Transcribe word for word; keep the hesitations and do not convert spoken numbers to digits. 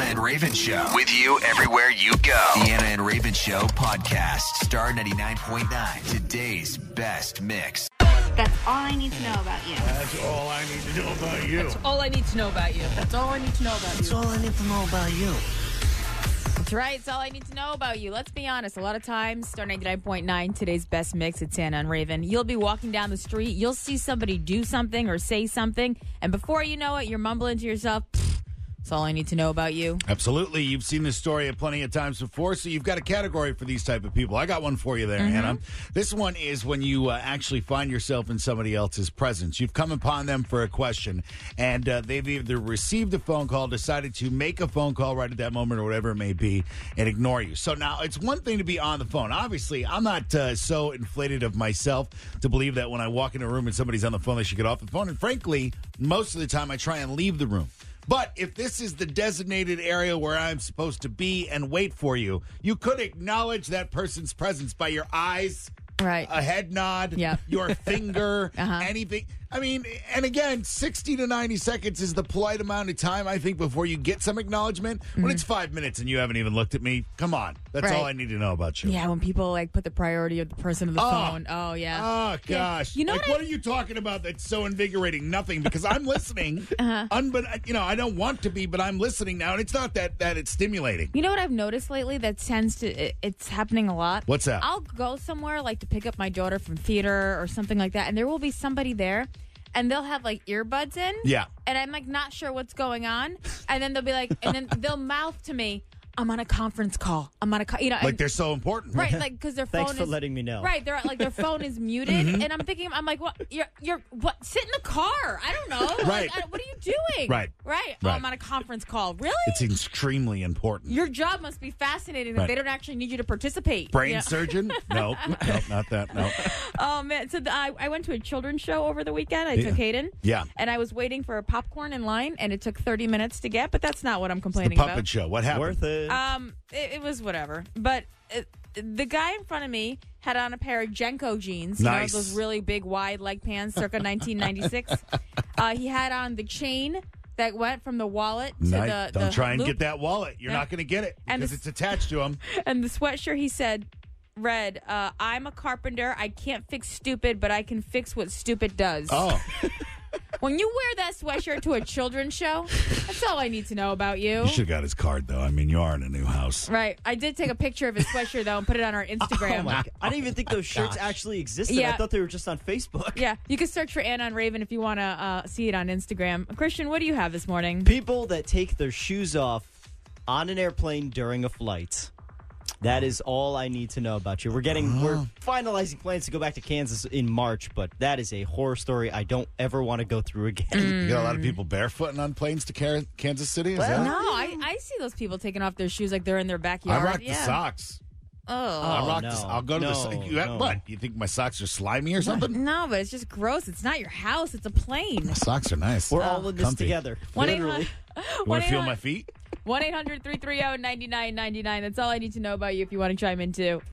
and Raven Show. With you everywhere you go. The Anna and Raven Show podcast. Star ninety-nine point nine. Today's best mix. That's all I need to know about you. That's all I need to know about you. That's all I need to know about you. That's all I need to know about you. That's all I need to know about you. That's right. It's all I need to know about you. Let's be honest. A lot of times, Star ninety-nine point nine, today's best mix, it's Anna and Raven. You'll be walking down the street. You'll see somebody do something or say something. And before you know it, you're mumbling to yourself, that's all I need to know about you. Absolutely. You've seen this story plenty of times before, so you've got a category for these type of people. I got one for you there, Mm-hmm. Hannah. This one is when you uh, actually find yourself in somebody else's presence. You've come upon them for a question, and uh, they've either received a phone call, decided to make a phone call right at that moment or whatever it may be, and ignore you. So now it's one thing to be on the phone. Obviously, I'm not uh, so inflated of myself to believe that when I walk in a room and somebody's on the phone, they should get off the phone. And frankly, most of the time I try and leave the room. But if this is the designated area where I'm supposed to be and wait for you, you could acknowledge that person's presence by your eyes, Right. a head nod, Yep. your finger, Uh-huh. anything. I mean, and again, sixty to ninety seconds is the polite amount of time, I think, before you get some acknowledgement. When it's five minutes and you haven't even looked at me, come on. That's Right. all I need to know about you. Yeah, when people like put the priority of the person on the Oh. phone. Oh, yeah. Oh, Yeah. gosh. You know like, what what, I- are you talking about that's so invigorating? Nothing, because I'm listening. Uh-huh. Unbut- you know, I don't want to be, but I'm listening now, and it's not that, that it's stimulating. You know what I've noticed lately that tends to, it, it's happening a lot? What's that? I'll go somewhere like to pick up my daughter from theater or something like that, and there will be somebody there, and they'll have like earbuds in. Yeah. And I'm like not sure what's going on. And then they'll be like, and then they'll mouth to me, I'm on a conference call. I'm on a, co-, you know. Like and- they're so important. Right, like because their phone Thanks for is letting me know. right. They're like their phone is muted, Mm-hmm. and I'm thinking, I'm like, what? You're, you're what? Sit in the car. I don't know. Right. Like, I, what are you doing? Right. right. Oh, Right. I'm on a conference call. Really? It's extremely important. Your job must be fascinating that Right. they don't actually need you to participate. Brain you know? surgeon? Nope. Nope, not that. Nope. Oh man! So the, I, I went to a children's show over the weekend. I took Hayden. Yeah. And I was waiting for popcorn in line, and it took thirty minutes to get. But that's not what I'm The complaining puppet about. show. What happened? Worth it. Um, it, it was whatever. But uh, the guy in front of me had on a pair of Jenko jeans. You Nice. know, those really big, wide leg pants, circa nineteen ninety-six. uh, he had on the chain that went from the wallet to Nice. the. Don't the try and loop. get that wallet. You're Yeah. not going to get it And because the- it's attached to him. And the sweatshirt, he said, read, uh, I'm a carpenter. I can't fix stupid, but I can fix what stupid does. Oh. When you wear that sweatshirt to a children's show, that's all I need to know about you. You should have got his card, though. I mean, you are in a new house. Right. I did take a picture of his sweatshirt, though, and put it on our Instagram. Oh my God. I didn't even think those shirts actually existed. Yeah. I thought they were just on Facebook. Yeah, you can search for Anna and Raven if you want to uh, see it on Instagram. Christian, what do you have this morning? People that take their shoes off on an airplane during a flight. That is all I need to know about you. We're getting, we're finalizing plans to go back to Kansas in March, but that is a horror story I don't ever want to go through again. You got a lot of people barefooting on planes to Car- Kansas City? Is Well, that? No, I, I see those people taking off their shoes like they're in their backyard. I rock yeah. the socks. Oh. I Oh, rock no. the, I'll go to the. No, so- You, no. What? You think my socks are slimy or something? No, but it's just gross. It's not your house. It's a plane. My socks are nice. We're all in this Comfy. together. one eight Literally. hundred You want to feel my feet? one eight hundred three three zero nine nine nine nine. That's all I need to know about you if you want to chime in, too.